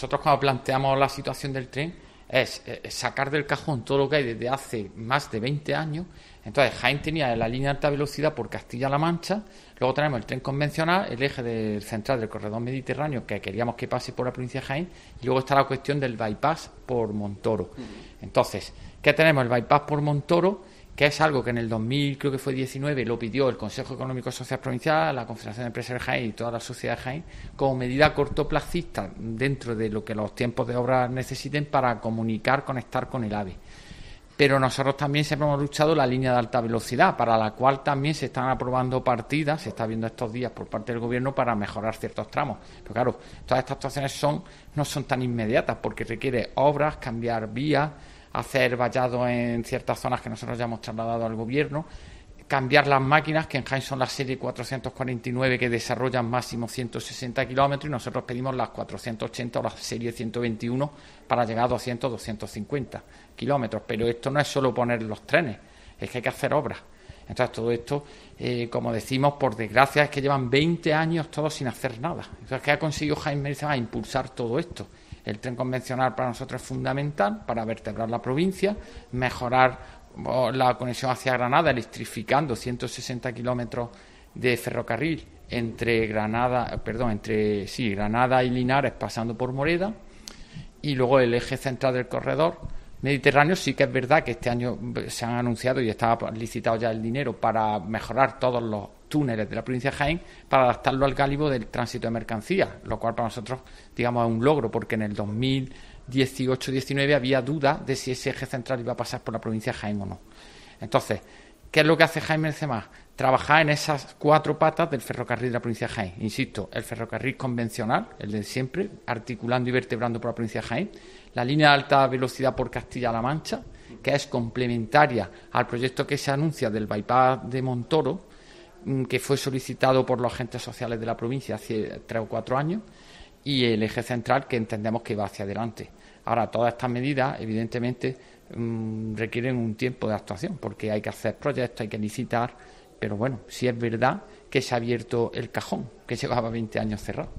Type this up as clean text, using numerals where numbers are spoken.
Nosotros cuando planteamos la situación del tren es sacar del cajón todo lo que hay desde hace más de 20 años. Entonces Jaén tenía la línea de alta velocidad por Castilla-La Mancha, luego tenemos el tren convencional, el eje central del corredor mediterráneo que queríamos que pase por la provincia de Jaén, y luego está la cuestión del bypass por Montoro. Entonces, ¿qué tenemos? El bypass por Montoro, que es algo que en el 2000, creo que fue 19, lo pidió el Consejo Económico y Social Provincial, la Confederación de Empresarios de Jaén y toda la sociedad de Jaén, como medida cortoplacista dentro de lo que los tiempos de obra necesiten para conectar con el AVE. Pero nosotros también siempre hemos luchado la línea de alta velocidad, para la cual también se están aprobando partidas, se está viendo estos días por parte del Gobierno para mejorar ciertos tramos. Pero claro, todas estas actuaciones no son tan inmediatas, porque requiere obras, cambiar vías, hacer vallados en ciertas zonas que nosotros ya hemos trasladado al Gobierno, cambiar las máquinas, que en Jaén son la serie 449 que desarrollan máximo 160 kilómetros, y nosotros pedimos las 480 o la serie 121 para llegar a 200, 250 kilómetros. Pero esto no es solo poner los trenes, es que hay que hacer obras. Entonces todo esto, como decimos, por desgracia es que llevan 20 años todos sin hacer nada. Entonces, ¿qué ha conseguido Jaén Merecema? Impulsar todo esto. El tren convencional para nosotros es fundamental para vertebrar la provincia, mejorar la conexión hacia Granada, electrificando 160 kilómetros de ferrocarril entre Granada y Linares, pasando por Moreda, y luego el eje central del corredor mediterráneo. Sí que es verdad que este año se han anunciado y está licitado ya el dinero para mejorar todos los túneles de la provincia de Jaén, para adaptarlo al gálibo del tránsito de mercancías, lo cual para nosotros, digamos, es un logro, porque en el 2018-19 había duda de si ese eje central iba a pasar por la provincia de Jaén o no. Entonces, ¿qué es lo que hace Jaén Merecema? Trabajar en esas 4 patas del ferrocarril de la provincia de Jaén. Insisto, el ferrocarril convencional, el de siempre, articulando y vertebrando por la provincia de Jaén, la línea de alta velocidad por Castilla-La Mancha, que es complementaria al proyecto que se anuncia del bypass de Montoro, que fue solicitado por los agentes sociales de la provincia hace 3 o 4 años, y el eje central, que entendemos que va hacia adelante. Ahora, todas estas medidas, evidentemente, requieren un tiempo de actuación, porque hay que hacer proyectos, hay que licitar, pero bueno, sí es verdad que se ha abierto el cajón, que llevaba 20 años cerrado.